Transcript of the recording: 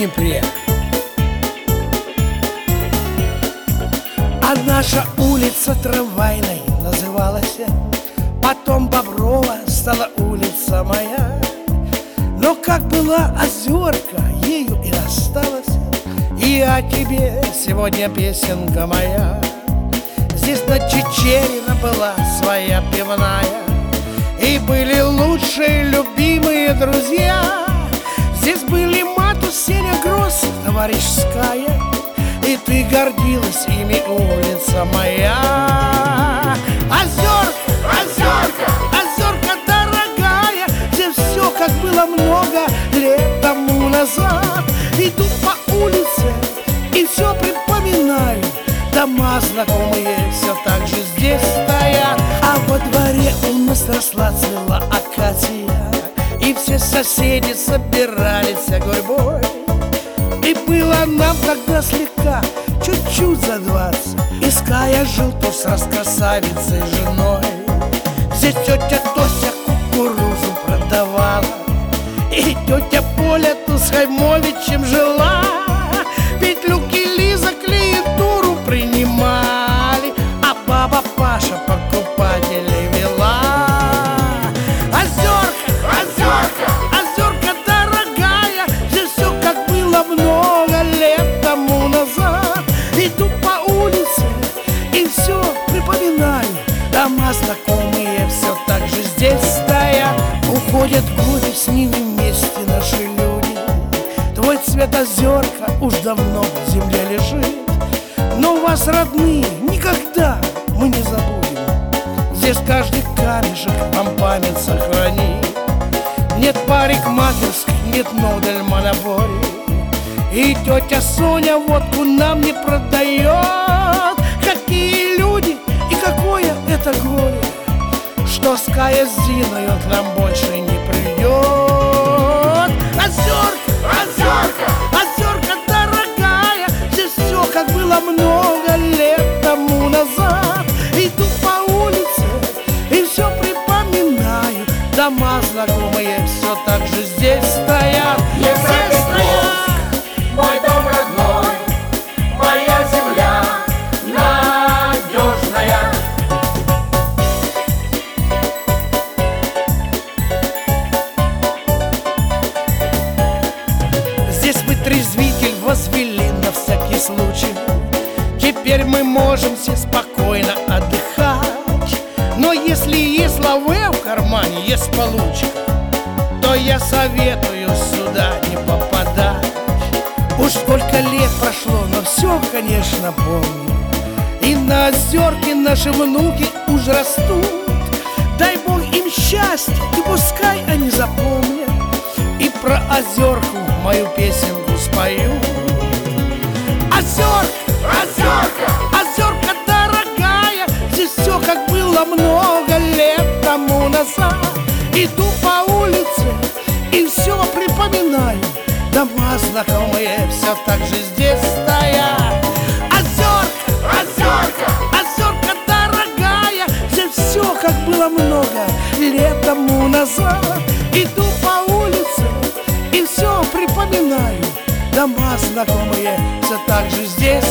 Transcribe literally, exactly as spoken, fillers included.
Днепре. А наша улица трамвайной называлась, потом Боброва стала улица моя. Но как была Озерка, ею и осталась, и о тебе сегодня песенка моя. Здесь на Чичерина была своя пивная, и были лучшие любимые друзья. Здесь были Матус, Сеня Гросс, товарищеская, и ты гордилась ими, улица моя. Озерка, Озерка, Озерка дорогая, здесь все как было много лет тому назад. Иду по улице и все припоминаю, дома знакомые все так же здесь стоят. А во дворе у нас росла цвела акация, и все соседи собирались гурьбой. И было нам тогда слегка, чуть-чуть за двадцать, иская жил тут с раскрасавицей женой. Здесь тетя Тося кукурузу продавала, и тетя Поля тут с Хаймовичем жила. Петлюки Лиза клиентуру принимали, а баба Паша покупателей вела. Озерка, Озерка, Озерка дорогая, здесь все как было много лет тому назад. Иду по улице и все припоминаю, дома знакомые все так же здесь стоят. Уходят годы, с ними вместе наши люди. Твой цвет Озерка уж давно в земле лежит, но вас, родные, никогда мы не забудем. Здесь каждый камешек вам память сохранит. Нет парикмахерской, нет нодель монобори, и тетя Соня водку нам не продает. Какие люди и какое это горе, что с Кая с Зиною к нам больше не придет. Озерка, Озерка, Озерка дорогая, здесь все как было много лет тому назад. Иду по улице и все припоминаю, дома знакомые все так же здесь стоят. Здесь стоят. Мой дом родной, моя земля надежная. Здесь вытрезвитель возвели на всякий случай, теперь мы можем все спокойно отдыхать. Но если есть лавэ в кармане, есть получка, то я советую сюда не попадать. Уж сколько лет прошло, но все, конечно, помню. И на Озерке наши внуки уж растут. Дай Бог им счастья, и пускай они запомнят, и про Озерку мою песенку спою. Озерка, Озерка, Озерка дорогая, здесь все как было много лет тому назад. Иду по улице и все припоминаю, дома знакомые все так же здесь стоят. Озерка, Озерка, Озерка дорогая, здесь все как было много лет тому назад. Иду по улице и все припоминаю, дома знакомые все так же здесь